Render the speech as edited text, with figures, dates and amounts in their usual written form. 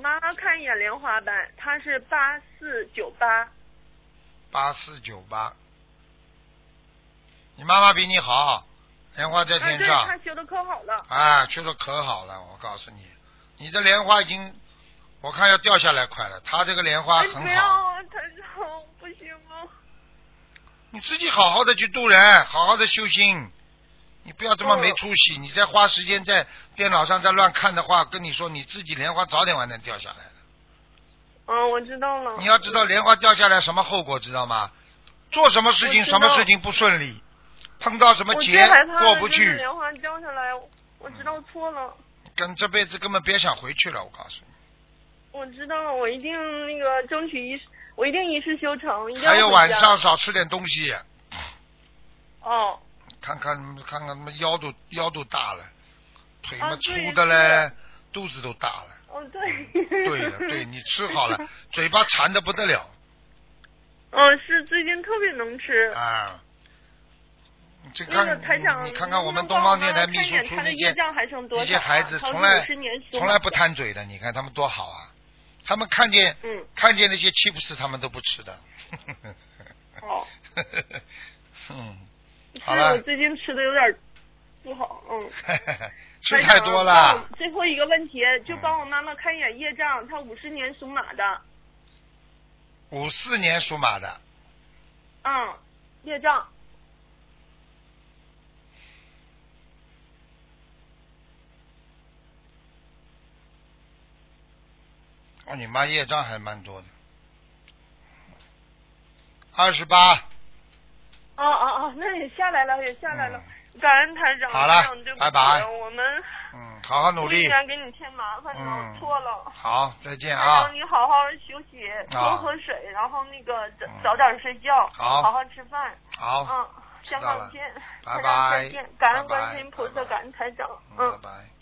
妈妈看一眼莲花班，她是8498。 8498。你妈妈比你好，莲花在天上。 对，她修的可好了。 啊，修的可好了，我告诉你，你的莲花已经，我看要掉下来快了。她这个莲花很好。 不要啊，台长，不行啊。 你自己好好的去度人，好好的修心。你不要这么没出息，你再花时间在电脑上再乱看的话，跟你说你自己莲花早点晚点掉下来的。 我知道了。 你要知道莲花掉下来什么后果，知道吗？做什么事情什么事情不顺利，碰到什么劫过不去。 莲花掉下来，我知道错了。 跟这辈子根本别想回去了，我告诉你。 我知道，我一定那个争取我一定一世修成。 还有晚上少吃点东西。 哦。 看看他们腰都大了，腿嘛粗的嘞，肚子都大了。 哦，对。 对了，对你吃好了，嘴巴馋的不得了。 是最近特别能吃。 啊。这看你看看我们东方电台秘书处那些孩子，从来不贪嘴的，你看他们多好啊！他们看见那些欺负死他们都不吃的。 哦。 好了。 我最近吃的有点不好， 吃太多了。 最后一个问题，就帮我妈妈看一眼业障，她54年属马的。 54年属马的。 业障。 你妈业障还蛮多的。28。 那也下来了，感恩台长。 好了，拜拜。 我们好好努力。 不应该给你添麻烦了，错了。 好，再见啊。 台长，你好好休息，多喝水，然后那个早点睡觉，好好吃饭。 好。 香港见， 拜拜。 再见，感恩观世音菩萨，感恩台长。 拜拜。